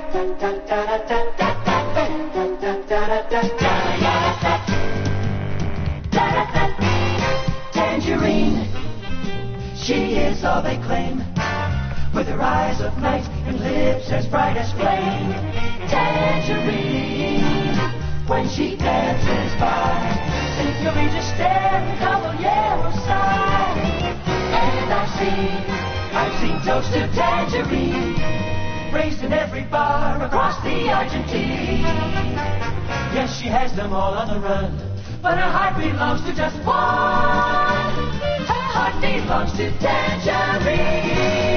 Tangerine, she is all they claim, with her eyes of night and lips as bright as flame. Tangerine, when she dances by, señorita stare and caballero sigh. And I've seen toast to Tangerine raised in every bar across the Argentine. Yes, she has them all on the run, but her heart belongs to just one. Her heart belongs to Tangerine.